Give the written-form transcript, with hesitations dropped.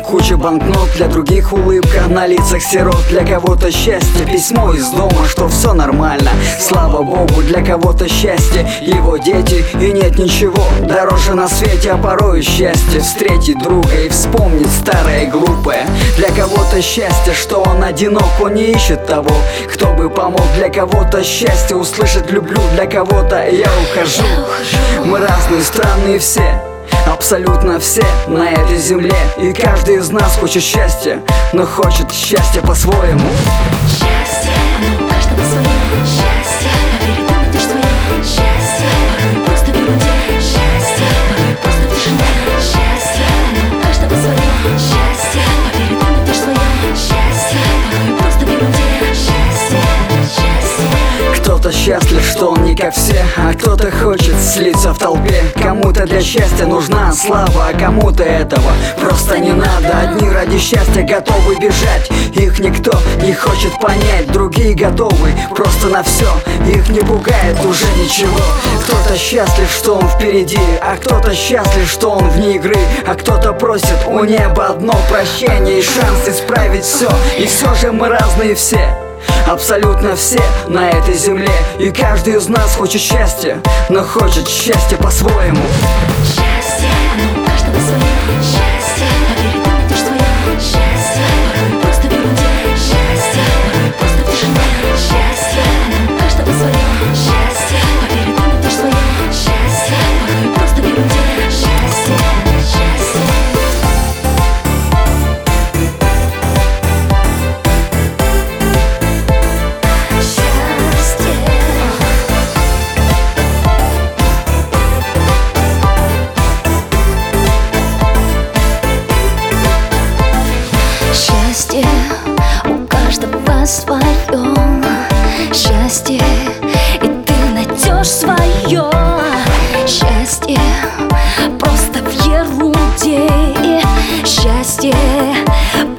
куча банкнот, для других улыбка на лицах сирот. Для кого-то счастье, письмо из дома, что все нормально. Слава Богу, для кого-то счастье его дети, и нет ничего дороже на свете, а порой счастье встретить друга и вспомнить старое и глупое. Для кого-то счастье, что он одинок, он не ищет того, кто бы помог. Для кого-то счастье услышать люблю, для кого-то я ухожу. Мы разные, странные все, абсолютно все на этой земле. И каждый из нас хочет счастья, но хочет счастья по-своему. Счастье, оно у каждого свое. Счастье, поверь, ты найдешь свое. Счастье, порой просто в ерунде. Счастье, порой просто в тишине. Счастье, оно у каждого свое. Счастье, поверь, ты найдешь свое. Счастье, порой просто в ерунде. Счастье, счастье. Кто-то счастлив, что он не как все, а кто-то хочет слиться в толпе. Кому-то для счастья нужна слава, а кому-то этого просто не надо. Одни ради счастья готовы бежать, их никто не хочет понять. Другие готовы просто на все, их не пугает уже ничего. Кто-то счастлив, что он впереди, а кто-то счастлив, что он вне игры. А кто-то просит у неба одно прощение и шанс исправить все. И все же мы разные все, абсолютно все на этой земле. И каждый из нас хочет счастья, но хочет счастья по-своему. Счастье, оно у каждого свое. Счастье, поверь, ты найдешь свое. Счастье, порой просто в ерунде. Счастье, порой просто в тишине. Счастье, оно у каждого свое. Счастье, поверь, ты найдешь свое. Счастье, порой просто в ерунде. Счастье, счастье. Счастье у каждого свое. Счастье, и ты найдешь свое. Счастье просто в ерунде. Счастье